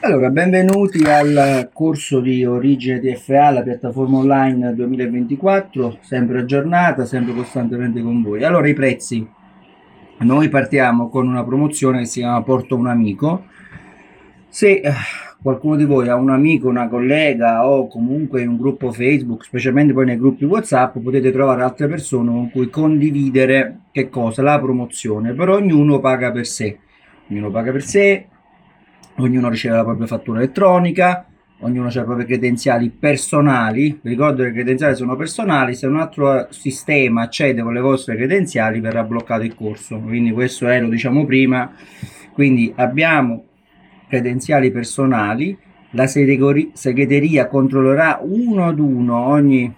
Allora, benvenuti al corso di Origine TFA, la piattaforma online 2024, sempre aggiornata, sempre costantemente con voi. Allora, i prezzi. Noi partiamo con una promozione che si chiama Porto un amico. Se qualcuno di voi ha un amico, una collega o comunque in un gruppo Facebook, specialmente poi nei gruppi WhatsApp, potete trovare altre persone con cui condividere che cosa? La promozione, però ognuno paga per sé. Ognuno paga per sé, ognuno riceve la propria fattura elettronica, ognuno ha le proprie credenziali personali. Vi ricordo che le credenziali sono personali, se un altro sistema accede con le vostre credenziali verrà bloccato il corso, quindi questo lo diciamo prima. Quindi abbiamo credenziali personali, la segreteria controllerà uno ad uno ogni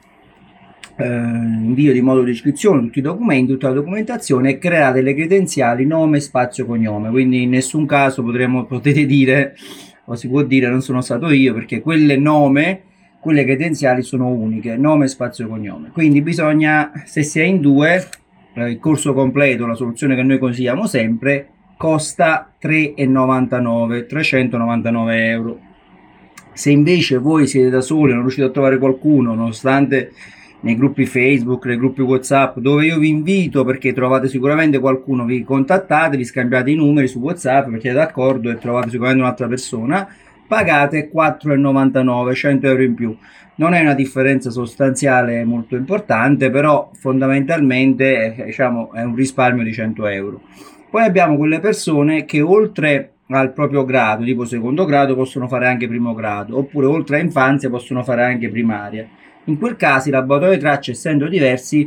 invio di modulo di iscrizione, tutti i documenti, tutta la documentazione, e creerà delle credenziali nome, spazio, cognome. Quindi in nessun caso potete dire o si può dire non sono stato io, perché quelle credenziali sono uniche, nome, spazio, cognome. Quindi bisogna, se si è in due, il corso completo, la soluzione che noi consigliamo sempre, costa 3,99, 399 euro. Se invece voi siete da soli, non riuscite a trovare qualcuno, nonostante nei gruppi Facebook, nei gruppi WhatsApp, dove io vi invito, perché trovate sicuramente qualcuno, vi contattate, vi scambiate i numeri su WhatsApp perché siete d'accordo e trovate sicuramente un'altra persona, pagate 4,99, 100 euro in più. Non è una differenza sostanziale molto importante, però fondamentalmente diciamo, è un risparmio di 100 euro. Poi abbiamo quelle persone che oltre al proprio grado, tipo secondo grado, possono fare anche primo grado, oppure oltre a infanzia possono fare anche primaria. In quel caso i laboratori tracce, essendo diversi,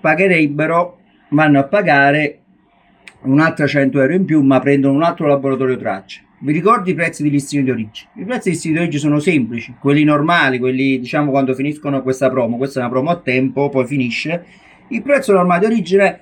vanno a pagare un'altra 100 euro in più, ma prendono un altro laboratorio tracce. Vi ricordo i prezzi di listino di origine? I prezzi di listino di origine sono semplici, quelli normali, quelli diciamo quando finiscono questa promo, questa è una promo a tempo, poi finisce. Il prezzo normale di origine è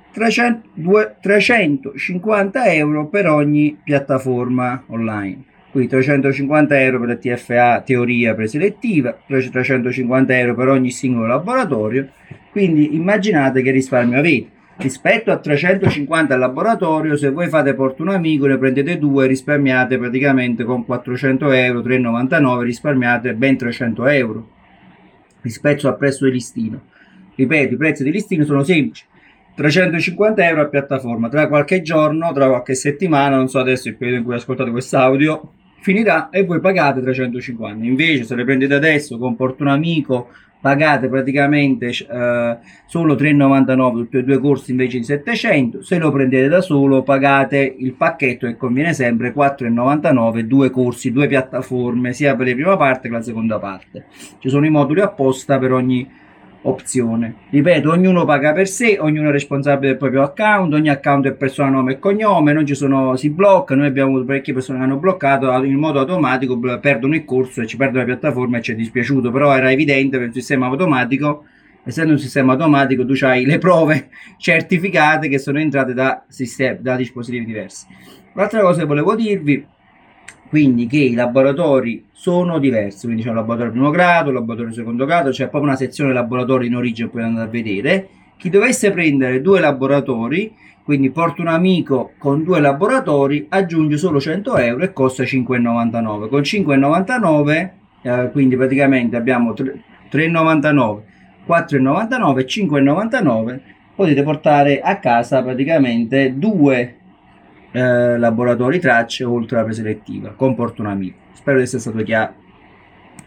350 euro per ogni piattaforma online. Qui 350 euro per la TFA teoria preselettiva, 350 euro per ogni singolo laboratorio. Quindi immaginate che risparmio avete. Rispetto a 350 al laboratorio, se voi fate porto un amico, ne prendete due, risparmiate praticamente con 400 euro, 3,99, risparmiate ben 300 euro rispetto al prezzo di listino. Ripeto, i prezzi di listino sono semplici. 350 euro a piattaforma, tra qualche giorno, tra qualche settimana, non so adesso il periodo in cui ascoltate quest'audio, finirà e voi pagate 350. Invece se le prendete adesso con porto un amico, pagate praticamente solo 3,99 tutti e due corsi invece di 700. Se lo prendete da solo pagate il pacchetto che conviene sempre 4,99, due corsi, due piattaforme, sia per la prima parte che la seconda parte. Ci sono i moduli apposta per ogni opzione. Ripeto, ognuno paga per sé, ognuno è responsabile del proprio account, ogni account è persona, nome e cognome, non ci sono, si blocca, noi abbiamo avuto parecchie persone che hanno bloccato in modo automatico, perdono il corso e ci perdono la piattaforma e ci è dispiaciuto, però era evidente per il sistema automatico, essendo un sistema automatico tu hai le prove certificate che sono entrate da dispositivi diversi. L'altra cosa che volevo dirvi, quindi, che i laboratori sono diversi, quindi c'è un laboratorio primo grado, un laboratorio secondo grado, c'è proprio una sezione laboratori in origine, poi andate a vedere. Chi dovesse prendere due laboratori, quindi porta un amico con due laboratori, aggiunge solo 100 euro e costa 5,99. Con 5,99 quindi praticamente abbiamo 3,99, 4,99, 5,99, potete portare a casa praticamente due laboratori tracce oltre alla preselettiva con porto un amico. Spero di essere stato chiaro.